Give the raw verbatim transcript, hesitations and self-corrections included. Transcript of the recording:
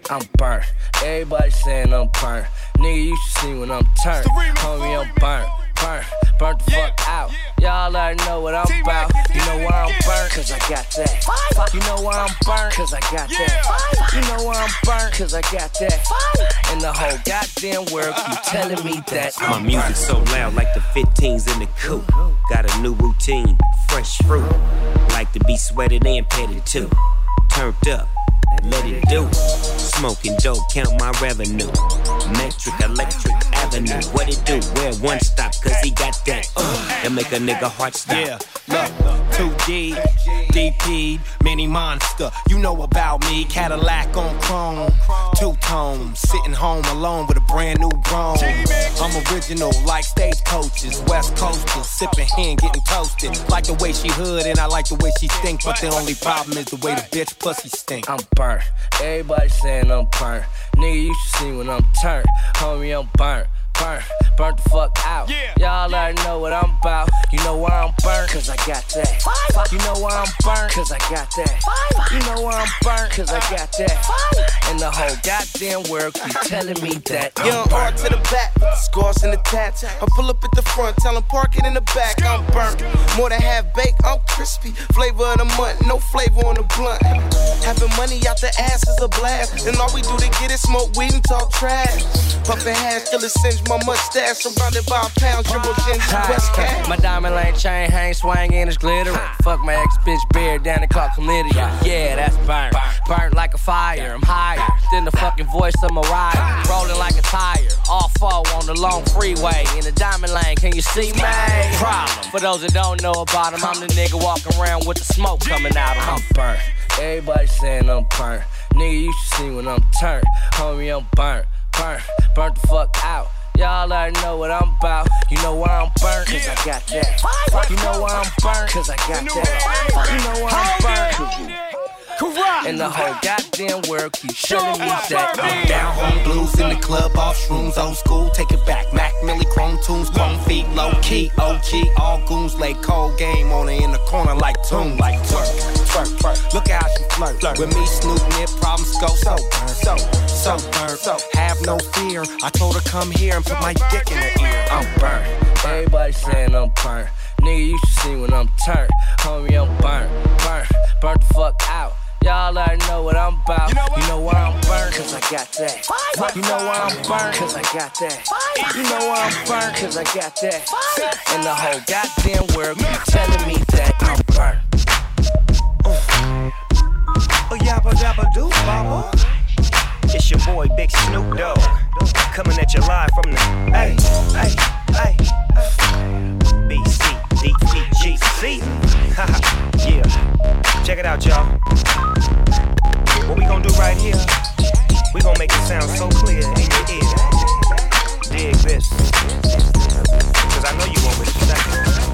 I'm burnt. Everybody saying I'm burnt. Nigga, you should see when I'm turned. Homie, I'm burnt. Burnt. Burnt the fuck out. Y'all already know what I'm about. You know why I'm burnt? Cause I got that. You know why I'm burnt? Cause I got that. You know why I'm burnt? Cause I got that. And the whole goddamn world keep telling me that I'm My music so loud like the fifteens in the coupe. Got a new routine, fresh fruit. Like to be sweated and petted too. Turned up, let it do. Smoking dope, count my revenue. Metric, electric avenue. What it do? Where one stop, cause he got that. Uh, that make a nigga heart stop. Yeah, look, two D, D P, mini monster. You know about me, Cadillac on chrome. Two tone, sitting home alone with a brand new grown. I'm original like stagecoaches, West Coasters, sipping hen, getting toasted. Like the way she hood and I like the way she stink, but the only problem is the way the bitch pussy stink. I'm burnt. Everybody saying I'm burnt. Nigga, you should see when I'm turned. Homie, I'm burnt. Burnt. Burnt the fuck out. Yeah. Y'all already know what I'm about. You know why I'm burnt? Cause I got that. You know why I'm burnt? Cause I got that. You know why I'm burnt? Cause I got that. And the whole goddamn world keep telling me that I'm Young burnt. R to the back, scars in the tats. I pull up at the front, tell them park it in the back. I'm burnt. More than half baked, I'm crispy. Flavor of the month, no flavor on the blunt. Having money out the ass is a blast. And all we do to get it, smoke weed and talk trash. Puffin' hash till it singe my mustache. Surrounded by a pound, triple gin, West Cat. My diamond lane chain hang, swang and it's glittering. Fuck my ex bitch beard down and caught chlamydia. Yeah, that's burnt. Burnt like a fire. I'm higher than the fucking voice of Mariah. Rolling like a tire. All four on the long freeway. In the diamond lane, can you see me? Problem. For those that don't know about him, I'm the nigga walking around with the smoke coming out of him. I'm burnt. Everybody saying I'm burnt. Nigga, you should see when I'm turned. Homie, I'm burnt. Burnt. Burnt the fuck out. Y'all already know what I'm about. You know why I'm burnt? Cause I got that. You know why I'm burnt? Cause I got that. You know why I'm burnt? And the whole goddamn world keeps telling me that I'm down home blues in the club, off shrooms, old school, take it back. Mac Millie, chrome tunes, chrome feet, low key, O G, all goons lay cold game on her in the corner like tune, like twerk, twerk, twerk. Look at how she flirt, flirt. With me, Snoop, Nip, problems go so, so, so burnt, so. Have no fear, I told her come here and put my dick in her ear. I'm burnt. Everybody saying I'm burnt. Nigga, you should see when I'm turned. Homie, I'm burnt, burnt, burnt the fuck out. Y'all already know what I'm about. You know why I'm burnt? Cause I got that. You know why I'm burnt? Cause I got that. You know why I'm burnt? Cause I got that. And the whole goddamn world keep telling me that I'm burnt. Oh, yabba dabba doo, baba. It's your boy Big Snoop Dogg, coming at you live from the hey, hey, hey, B C D P G C. Yeah, check it out, y'all. What we gonna do right here? We gonna make it sound so clear.